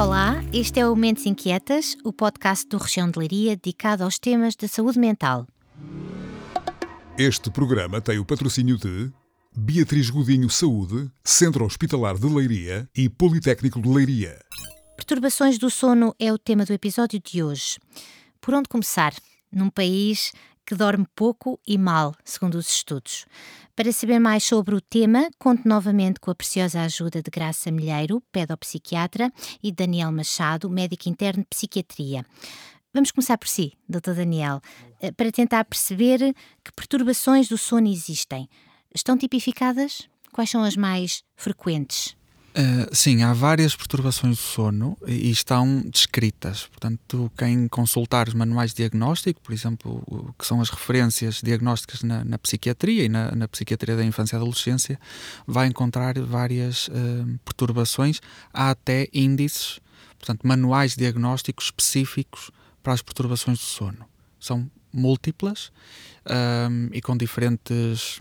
Olá, este é o Mentes Inquietas, o podcast do Região de Leiria dedicado aos temas da saúde mental. Este programa tem o patrocínio de Beatriz Godinho Saúde, Centro Hospitalar de Leiria e Politécnico de Leiria. Perturbações do sono é o tema do episódio de hoje. Por onde começar? Num país que dorme pouco e mal, segundo os estudos. Para saber mais sobre o tema, conto novamente com a preciosa ajuda de Graça Milheiro, pedopsiquiatra, e Daniel Machado, médico interno de psiquiatria. Vamos começar por si, Dr. Daniel, para tentar perceber que perturbações do sono existem. Estão tipificadas? Quais são as mais frequentes? Sim, há várias perturbações do sono e estão descritas. Portanto, quem consultar os manuais de diagnóstico, por exemplo, que são as referências diagnósticas na psiquiatria e na psiquiatria da infância e adolescência, vai encontrar várias perturbações. Há até índices, portanto, manuais de diagnóstico específicos para as perturbações do sono. São múltiplas e com diferentes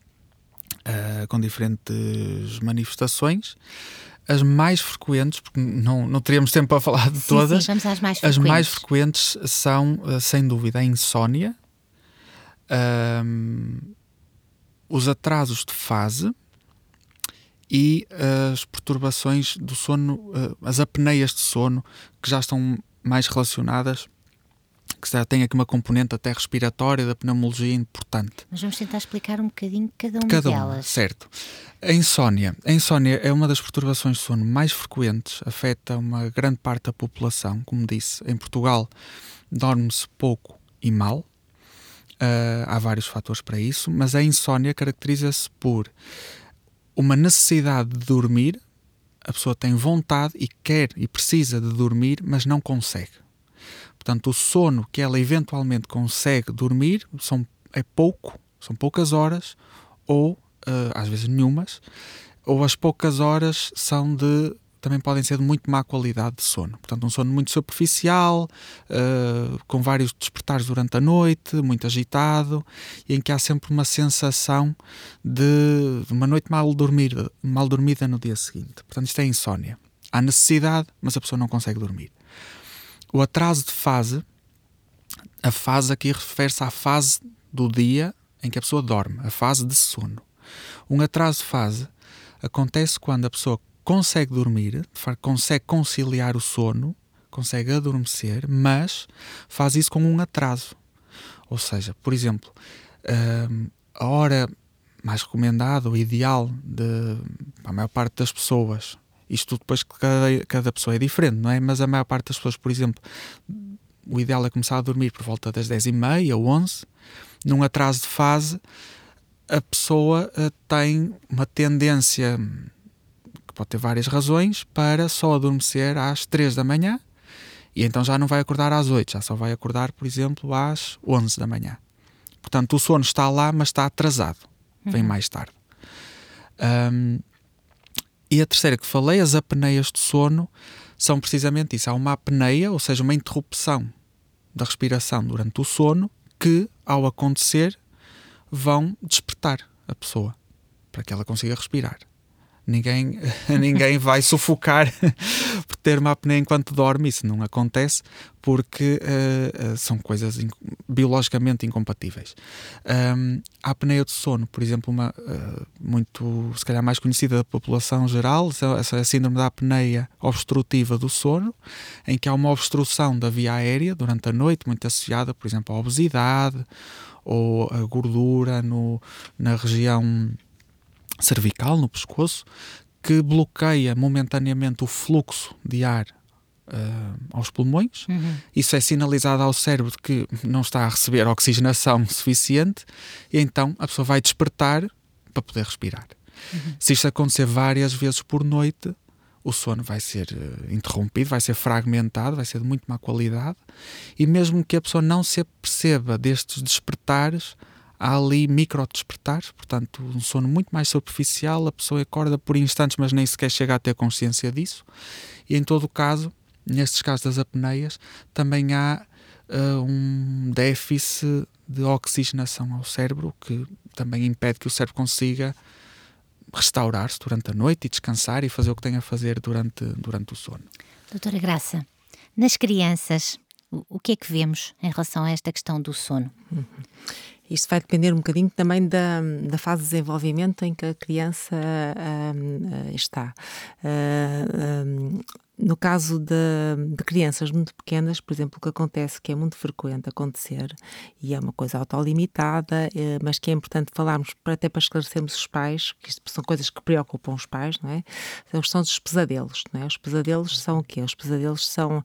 manifestações. As mais frequentes, porque não teríamos tempo para falar de todas. Sim, vamos às mais frequentes. As mais frequentes são, sem dúvida, a insónia, os atrasos de fase e as perturbações do sono, as apneias de sono, que já estão mais relacionadas, que já tem aqui uma componente até respiratória da pneumologia importante. Mas vamos tentar explicar um bocadinho cada uma delas. Certo. A insónia é uma das perturbações de sono mais frequentes, afeta uma grande parte da população, como disse. Em Portugal dorme-se pouco e mal, há vários fatores para isso, mas a insónia caracteriza-se por uma necessidade de dormir, a pessoa tem vontade e quer e precisa de dormir, mas não consegue. Portanto, o sono que ela eventualmente consegue dormir são poucas horas, ou às vezes nenhumas, ou as poucas horas também podem ser de muito má qualidade de sono. Portanto, um sono muito superficial, com vários despertares durante a noite, muito agitado, e em que há sempre uma sensação de uma noite mal dormida no dia seguinte. Portanto, isto é insónia. Há necessidade, mas a pessoa não consegue dormir. O atraso de fase, a fase aqui refere-se à fase do dia em que a pessoa dorme, a fase de sono. Um atraso de fase acontece quando a pessoa consegue dormir, consegue conciliar o sono, consegue adormecer, mas faz isso com um atraso. Ou seja, por exemplo, a hora mais recomendada, ou ideal para a maior parte das pessoas, isto depois que cada pessoa é diferente, não é? Mas a maior parte das pessoas, por exemplo, o ideal é começar a dormir por volta das 10h30, 11h. Num atraso de fase, a pessoa tem uma tendência, que pode ter várias razões, para só adormecer às 3 da manhã, e então já não vai acordar às 8, já só vai acordar, por exemplo, às 11 da manhã. Portanto, o sono está lá, mas está atrasado. Vem mais tarde. E a terceira que falei, as apneias de sono, são precisamente isso. Há uma apneia, ou seja, uma interrupção da respiração durante o sono, que, ao acontecer, vão despertar a pessoa para que ela consiga respirar. Ninguém vai sufocar por ter uma apneia enquanto dorme. Isso não acontece porque são coisas biologicamente incompatíveis. A apneia de sono, por exemplo, uma muito, se calhar mais conhecida da população geral, essa é a síndrome da apneia obstrutiva do sono, em que há uma obstrução da via aérea durante a noite, muito associada, por exemplo, à obesidade ou a gordura na região cervical, no pescoço, que bloqueia momentaneamente o fluxo de ar aos pulmões. Isso é sinalizado ao cérebro de que não está a receber oxigenação suficiente, e então a pessoa vai despertar para poder respirar. Se isto acontecer várias vezes por noite, o sono vai ser interrompido, vai ser fragmentado, vai ser de muito má qualidade, e mesmo que a pessoa não se aperceba destes despertares, há ali micro-despertares, portanto um sono muito mais superficial, a pessoa acorda por instantes, mas nem sequer chega a ter consciência disso. E em todo o caso, nestes casos das apneias, também há um déficit de oxigenação ao cérebro, que também impede que o cérebro consiga restaurar-se durante a noite e descansar e fazer o que tem a fazer durante o sono. Doutora Graça, nas crianças, o que é que vemos em relação a esta questão do sono? Isto vai depender um bocadinho também da fase de desenvolvimento em que a criança está. No caso de crianças muito pequenas, por exemplo, o que acontece, que é muito frequente acontecer, e é uma coisa autolimitada, mas que é importante falarmos até para esclarecermos os pais, que isto são coisas que preocupam os pais, não é? São os pesadelos, não é? Os pesadelos são o quê? Os pesadelos são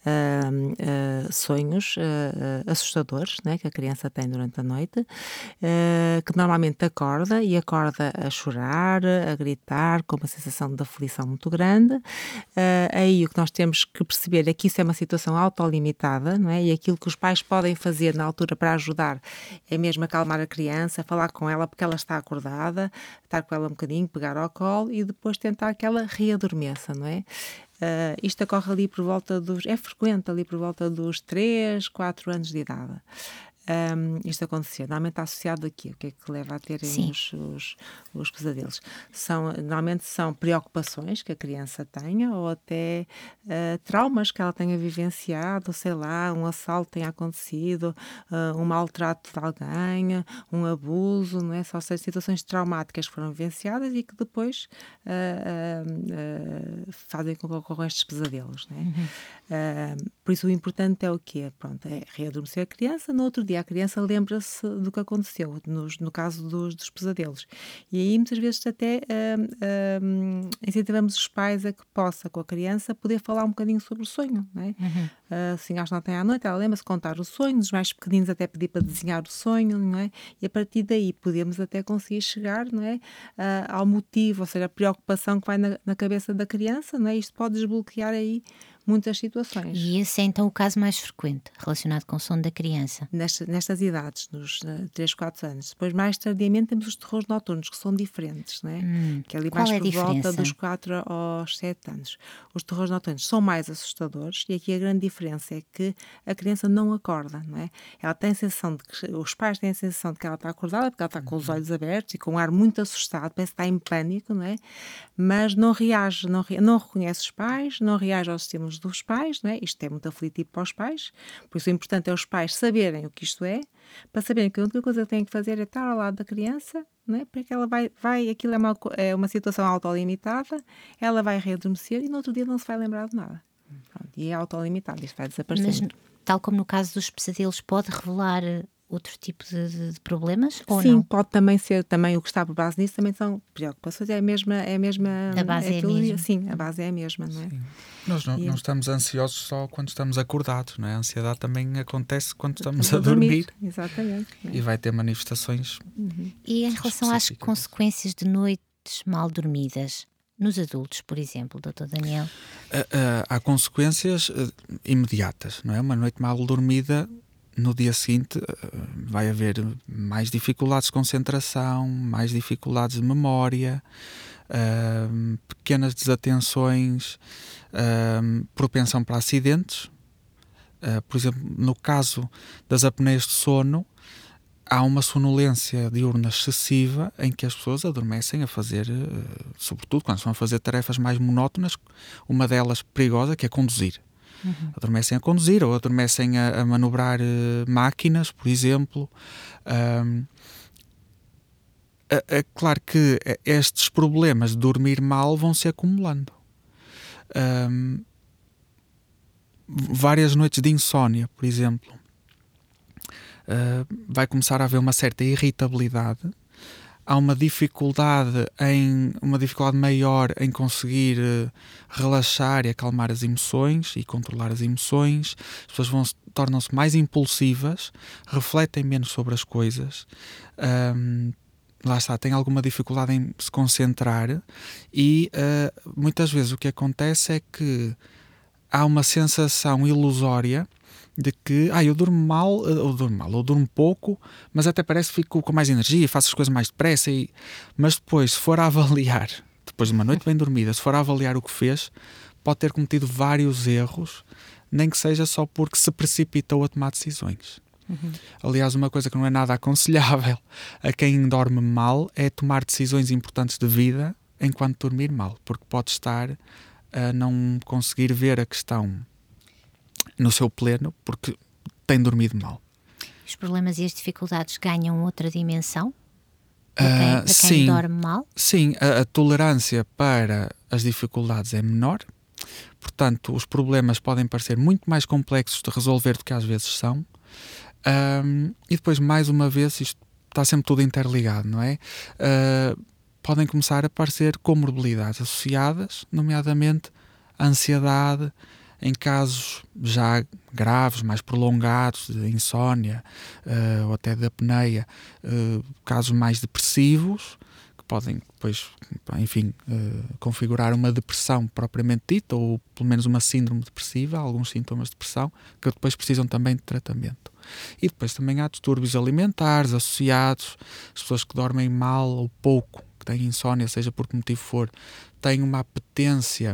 sonhos assustadores, não é? Que a criança tem durante a noite, que normalmente acorda a chorar, a gritar, com uma sensação de aflição muito grande. Aí o que nós temos que perceber é que isso é uma situação autolimitada, não é? E aquilo que os pais podem fazer na altura para ajudar é mesmo acalmar a criança, falar com ela porque ela está acordada, estar com ela um bocadinho, pegar ao colo e depois tentar que ela readormeça, não é? Isto ocorre ali por volta é frequente ali por volta dos 3, 4 anos de idade. Isto acontecer, normalmente está associado aqui, o que é que leva a terem os pesadelos? Normalmente são preocupações que a criança tenha ou até traumas que ela tenha vivenciado, sei lá, um assalto tenha acontecido, um maltrato de alguém, um abuso, não é? Só situações traumáticas que foram vivenciadas e que depois fazem com que ocorram estes pesadelos, não é? Por isso o importante é o quê? Pronto, é readormecer a criança. No outro dia a criança lembra-se do que aconteceu no caso dos pesadelos, e aí muitas vezes até incentivamos os pais a que possa com a criança poder falar um bocadinho sobre o sonho, não é? Assim, às 9 à noite ela lembra-se de contar o sonho, os mais pequeninos até pedir para desenhar o sonho, não é? E a partir daí podemos até conseguir chegar, não é? Ao motivo, ou seja, a preocupação que vai na cabeça da criança, não é? Isto pode desbloquear aí muitas situações. E esse é então o caso mais frequente, relacionado com o sono da criança? Nestas idades, nos 3, 4 anos. Depois, mais tardiamente, temos os terrores noturnos, que são diferentes, não é? Que é ali mais por volta dos 4 aos 7 anos. Os terrores noturnos são mais assustadores e aqui a grande diferença é que a criança não acorda, não é? Ela tem a sensação de que, os pais têm a sensação de que ela está acordada, porque ela está com os olhos abertos e com um ar muito assustado, parece que está em pânico, não é? Mas não reage, não reconhece os pais, não reage aos estímulos dos pais, não é? Isto é muito aflitivo para os pais, por isso o importante é os pais saberem o que isto é, para saberem que a única coisa que têm que fazer é estar ao lado da criança, não é? Porque ela aquilo é uma situação autolimitada, ela vai readormecer e no outro dia não se vai lembrar de nada. Pronto, e é autolimitado, isto vai desaparecer. Mas, tal como no caso dos pesadelos, pode revelar outro tipo de problemas? Ou sim, não? Pode também ser, também o que está por base nisso também são preocupações, é a mesma a base é a mesma. Sim, a base é a mesma, não é? Sim. Nós não estamos ansiosos só quando estamos acordados, não é? A ansiedade também acontece quando estamos a dormir. Exatamente. É? E vai ter manifestações. E em relação às consequências de noites mal dormidas, nos adultos, por exemplo, Dr. Daniel? Há consequências imediatas, não é? Uma noite mal dormida, no dia seguinte vai haver mais dificuldades de concentração, mais dificuldades de memória, pequenas desatenções, propensão para acidentes. Por exemplo, no caso das apneias de sono, há uma sonolência diurna excessiva em que as pessoas adormecem a fazer, sobretudo quando estão a fazer tarefas mais monótonas, uma delas perigosa, que é conduzir. Adormecem a conduzir ou adormecem a manobrar máquinas, por exemplo. É claro que estes problemas de dormir mal vão se acumulando. Várias noites de insónia, por exemplo. Vai começar a haver uma certa irritabilidade. Há uma dificuldade maior em conseguir relaxar e acalmar as emoções e controlar as emoções. As pessoas tornam-se mais impulsivas, refletem menos sobre as coisas. Lá está, têm alguma dificuldade em se concentrar e muitas vezes o que acontece é que há uma sensação ilusória de que eu durmo mal, ou durmo pouco, mas até parece que fico com mais energia, faço as coisas mais depressa, mas depois, se for a avaliar, depois de uma noite bem dormida, se for a avaliar o que fez, pode ter cometido vários erros, nem que seja só porque se precipitou a tomar decisões. Aliás, uma coisa que não é nada aconselhável a quem dorme mal é tomar decisões importantes de vida enquanto dormir mal, porque pode estar a não conseguir ver a questão no seu pleno porque tem dormido mal. Os problemas e as dificuldades ganham outra dimensão para quem dorme mal? Sim, a tolerância para as dificuldades é menor, portanto os problemas podem parecer muito mais complexos de resolver do que às vezes são, e depois, mais uma vez, isto está sempre tudo interligado, não é? Podem começar a aparecer comorbilidades associadas, nomeadamente a ansiedade, em casos já graves, mais prolongados, de insónia ou até de apneia, casos mais depressivos, que podem depois, enfim, configurar uma depressão propriamente dita, ou pelo menos uma síndrome depressiva, alguns sintomas de depressão, que depois precisam também de tratamento. E depois também há distúrbios alimentares associados, as pessoas que dormem mal ou pouco, que têm insónia, seja por que motivo for, têm uma apetência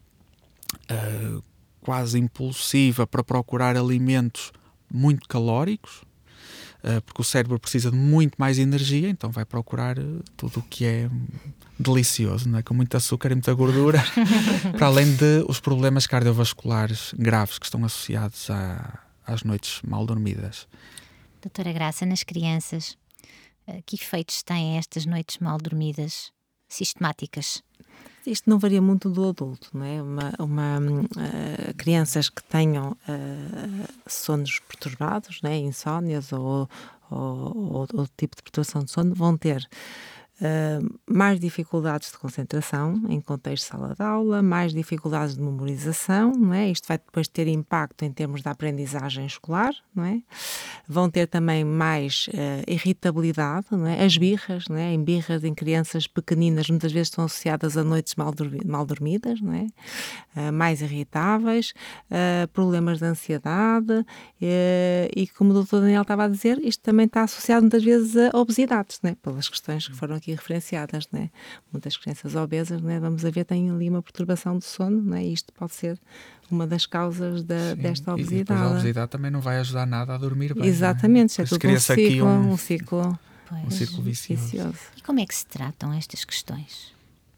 quase impulsiva para procurar alimentos muito calóricos, porque o cérebro precisa de muito mais energia, então vai procurar tudo o que é delicioso, não é? Com muito açúcar e muita gordura, para além de os problemas cardiovasculares graves que estão associados às noites mal dormidas. Doutora Graça, nas crianças, que efeitos têm estas noites mal dormidas sistemáticas? Isto não varia muito do adulto, não é? Crianças que tenham sonos perturbados, não é? Insónias ou outro tipo de perturbação de sono, vão ter mais dificuldades de concentração em contexto de sala de aula, mais dificuldades de memorização, não é? Isto vai depois ter impacto em termos da aprendizagem escolar, não é? Vão ter também mais irritabilidade, não é? As birras, não é? Em birras em crianças pequeninas muitas vezes estão associadas a noites mal dormidas, não é? Mais irritáveis, problemas de ansiedade e como o doutor Daniel estava a dizer, isto também está associado muitas vezes a obesidades, não é? Pelas questões que foram aqui referenciadas, né? Muitas crianças obesas, né? Vamos a ver, têm ali uma perturbação do sono, né? E isto pode ser uma das causas desta obesidade. E depois a obesidade também não vai ajudar nada a dormir bem. Exatamente, é? É tudo um ciclo vicioso. E como é que se tratam estas questões?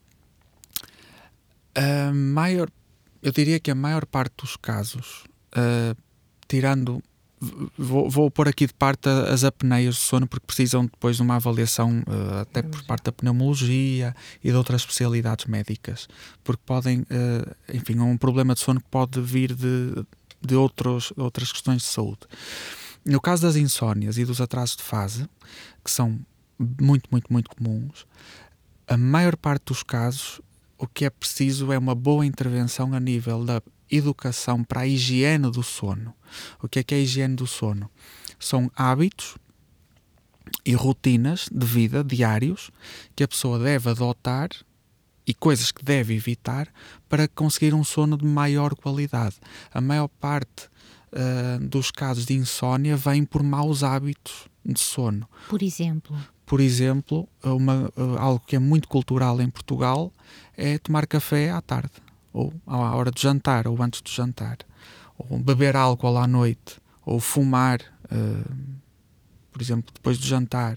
Eu diria que a maior parte dos casos, tirando... Vou pôr aqui de parte as apneias de sono, porque precisam depois de uma avaliação até por parte da pneumologia e de outras especialidades médicas, porque podem, enfim, é um problema de sono que pode vir de outras questões de saúde. No caso das insónias e dos atrasos de fase, que são muito, muito, muito comuns, a maior parte dos casos, o que é preciso é uma boa intervenção a nível da educação para a higiene do sono. O que é a higiene do sono? São hábitos e rotinas de vida diários que a pessoa deve adotar e coisas que deve evitar para conseguir um sono de maior qualidade. A maior parte dos casos de insónia vem por maus hábitos de sono. Por exemplo, algo que é muito cultural em Portugal é tomar café à tarde, ou à hora de jantar, ou antes de jantar, ou beber álcool à noite, ou fumar, por exemplo, depois de jantar,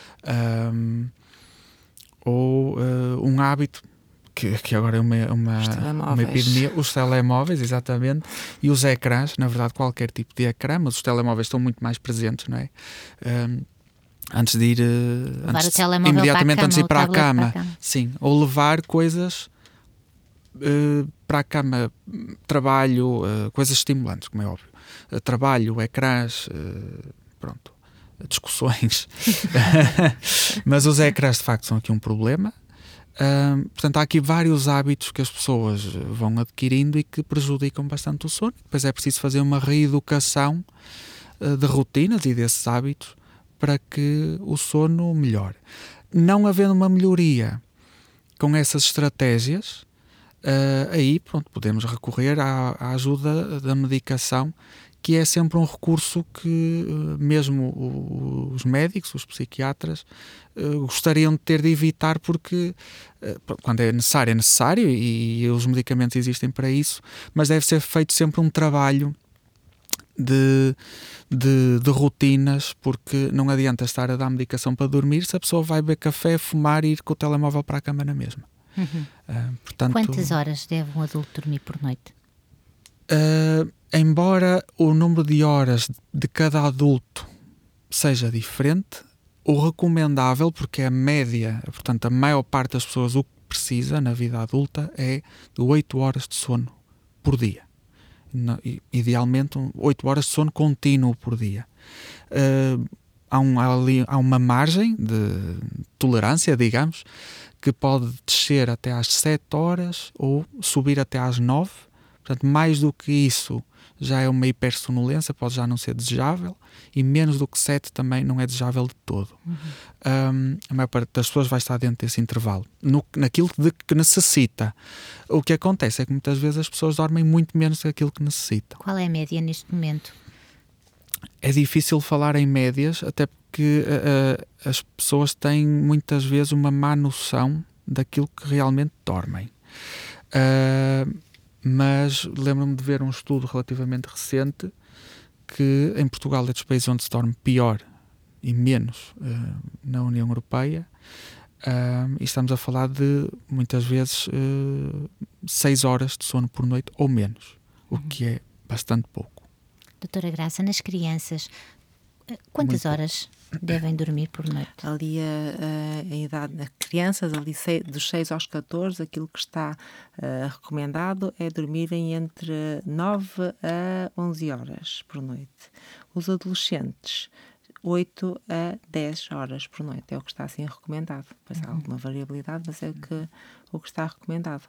ou um hábito que agora é uma epidemia, os telemóveis, exatamente, e os ecrãs, na verdade qualquer tipo de ecrã, mas os telemóveis estão muito mais presentes, não é? Antes de ir imediatamente antes de ir para a cama. Sim, ou levar coisas para a cama, trabalho, coisas estimulantes, como é óbvio, trabalho, ecrãs, pronto, discussões. Mas os ecrãs de facto são aqui um problema. Portanto, há aqui vários hábitos que as pessoas vão adquirindo e que prejudicam bastante o sono. Depois é preciso fazer uma reeducação de rotinas e desses hábitos para que o sono melhore. Não havendo uma melhoria com essas estratégias, aí pronto, podemos recorrer à ajuda da medicação, que é sempre um recurso que mesmo os médicos, os psiquiatras, gostariam de ter de evitar, porque quando é necessário e os medicamentos existem para isso, mas deve ser feito sempre um trabalho de rotinas, porque não adianta estar a dar medicação para dormir se a pessoa vai beber café, fumar e ir com o telemóvel para a cama na mesma. Portanto, Quantas horas deve um adulto dormir por noite? Embora o número de horas de cada adulto seja diferente, o recomendável, porque é a média, portanto a maior parte das pessoas o que precisa na vida adulta é de 8 horas de sono por dia. Idealmente 8 horas de sono contínuo por dia. Há uma margem de tolerância, digamos, que pode descer até às 7 horas ou subir até às 9. Portanto, mais do que isso já é uma hipersonolência, pode já não ser desejável, e menos do que 7 também não é desejável de todo. A maior parte das pessoas vai estar dentro desse intervalo, naquilo que necessita. O que acontece é que muitas vezes as pessoas dormem muito menos daquilo que necessitam. Qual é a média neste momento? É difícil falar em médias, até porque as pessoas têm muitas vezes uma má noção daquilo que realmente dormem. Mas lembro-me de ver um estudo relativamente recente que em Portugal é dos países onde se dorme pior e menos na União Europeia, e estamos a falar de muitas vezes 6 horas de sono por noite ou menos, o que é bastante pouco. Doutora Graça, nas crianças, quantas horas devem dormir por noite? Ali a idade das crianças, ali dos 6 aos 14, aquilo que está recomendado é dormirem entre 9 a 11 horas por noite. Os adolescentes, 8 a 10 horas por noite, é o que está assim recomendado. Pois há alguma variabilidade, mas é o que está recomendado.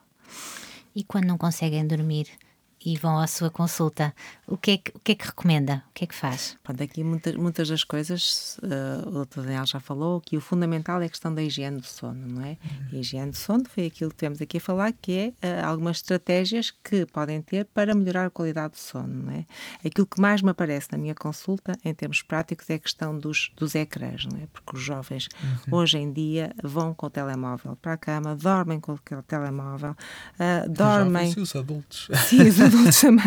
E quando não conseguem dormir e vão à sua consulta, o que é que recomenda? O que é que faz? Pronto, aqui muitas das coisas, o Dr. Daniel já falou, que o fundamental é a questão da higiene do sono, não é? A higiene do sono foi aquilo que tivemos aqui a falar, que é algumas estratégias que podem ter para melhorar a qualidade do sono, não é? Aquilo que mais me aparece na minha consulta, em termos práticos, é a questão dos ecrãs, não é? Porque os jovens, hoje em dia, vão com o telemóvel para a cama, dormem com o telemóvel, dormem... Os jovens e os adultos. Sim, os adultos também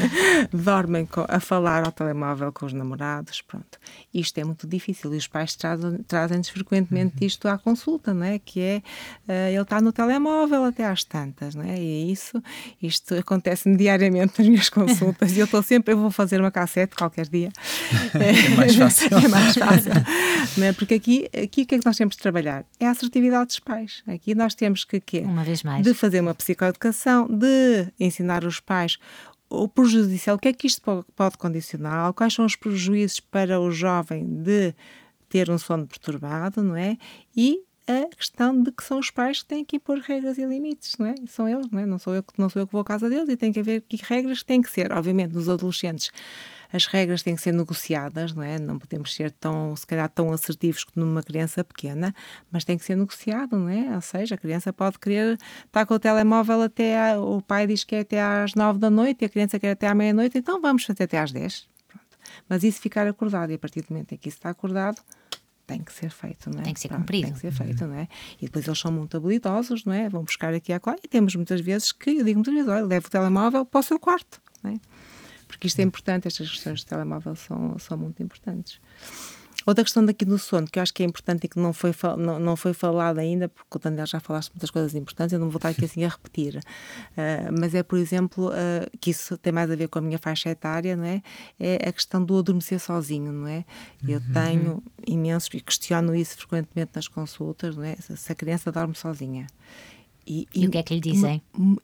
dormem a falar ao telemóvel com os namorados, pronto. Isto é muito difícil e os pais trazem-nos frequentemente isto à consulta, não é? Que é, ele está no telemóvel até às tantas, não é? E isto acontece-me diariamente nas minhas consultas e eu vou fazer uma cassete qualquer dia. É mais fácil. É mais fácil. Não é? Porque aqui o que é que nós temos de trabalhar? É a assertividade dos pais. Aqui nós temos uma vez mais, de fazer uma psicoeducação, de ensinar os pais o prejudicial, o que é que isto pode condicionar, quais são os prejuízos para o jovem de ter um sono perturbado, não é? E a questão de que são os pais que têm que impor regras e limites, não é? São eles, não é? Não sou eu que vou à casa deles e tem que haver que regras têm que ser, obviamente, nos adolescentes. As regras têm que ser negociadas, não é? Não podemos ser se calhar tão assertivos como numa criança pequena, mas tem que ser negociado, não é? Ou seja, a criança pode querer estar com o telemóvel o pai diz que é até às 9 da noite e a criança quer até à meia-noite, então vamos fazer até às 10. Pronto. Mas isso ficar acordado, e a partir do momento em que isso está acordado, tem que ser feito, não é? Tem que ser cumprido. Tem que ser feito, não é? E depois eles são muito habilidosos, não é? Vão buscar aqui a cola e temos muitas vezes olha, levo o telemóvel para o seu quarto, não é? Porque isto é importante, estas questões de telemóvel são muito importantes. Outra questão daqui do sono, que eu acho que é importante e que não foi falada ainda, porque o Daniel já falaste muitas coisas importantes, eu não vou estar aqui assim a repetir, mas é, por exemplo, que isso tem mais a ver com a minha faixa etária, não é? É a questão do adormecer sozinho, não é? Eu tenho imensos, e questiono isso frequentemente nas consultas, não é? Se a criança dorme sozinha. E o que é que lhe dizem?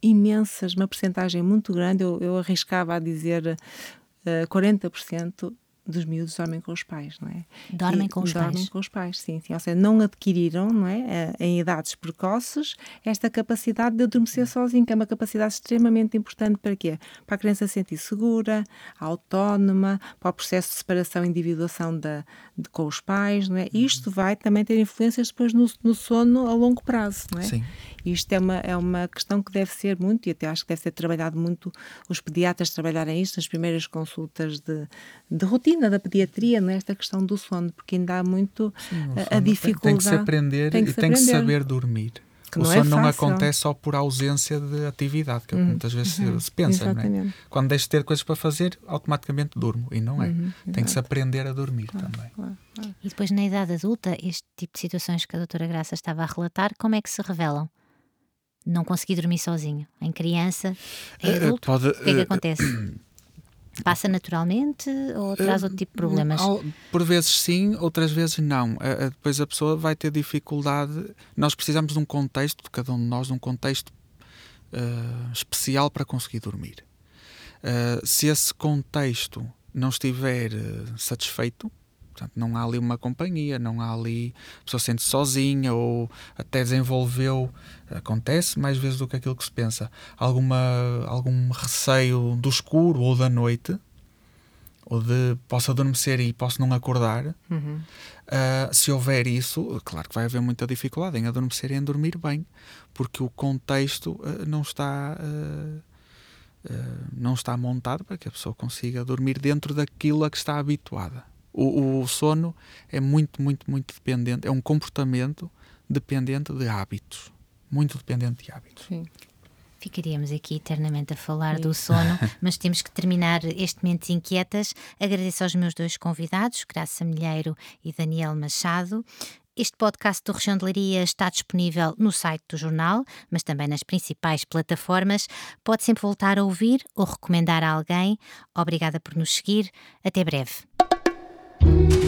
Uma percentagem muito grande, eu arriscava a dizer 40% dos miúdos dormem com os pais, não é? Dormem com os pais, sim. Ou seja, não adquiriram, não é, em idades precoces, esta capacidade de adormecer sozinho, que é uma capacidade extremamente importante para quê? Para a criança se sentir segura, autónoma, para o processo de separação e individuação com os pais, não é? Isto vai também ter influências depois no sono a longo prazo, não é? Sim. Isto é uma questão que deve ser muito, e até acho que deve ser trabalhado muito, os pediatras trabalharem isto nas primeiras consultas de rotina da pediatria, nesta questão do sono, porque ainda há muito a dificuldade. Tem que se aprender e tem que saber dormir. O sono não acontece só por ausência de atividade, que muitas vezes se pensa, não é? Quando deixo de ter coisas para fazer, automaticamente durmo, e não é. Tem que se aprender a dormir também. Claro. E depois, na idade adulta, este tipo de situações que a doutora Graça estava a relatar, como é que se revelam? não conseguir dormir sozinho? Em criança, em adulto, o que é que acontece? Passa naturalmente ou traz outro tipo de problemas? Por vezes sim, outras vezes não. Depois a pessoa vai ter dificuldade. Nós precisamos de um contexto, cada um de nós, de um contexto especial para conseguir dormir. Se esse contexto não estiver satisfeito, portanto, não há ali uma companhia, não há ali, a pessoa sente sozinha ou até desenvolveu, acontece mais vezes do que aquilo que se pensa, algum receio do escuro ou da noite, ou de posso adormecer e posso não acordar. Se houver isso, claro que vai haver muita dificuldade em adormecer e em dormir bem, porque o contexto não está montado para que a pessoa consiga dormir dentro daquilo a que está habituada. O sono é muito, muito, muito dependente, é um comportamento dependente de hábitos, muito dependente de hábitos. Sim. Ficaríamos aqui eternamente a falar do sono, mas temos que terminar este Mentes Inquietas. Agradeço aos meus 2 convidados, Graça Milheiro e Daniel Machado. Este podcast do Região de Leiria está disponível no site do jornal, mas também nas principais plataformas. Pode sempre voltar a ouvir ou recomendar a alguém. Obrigada por nos seguir. Até breve.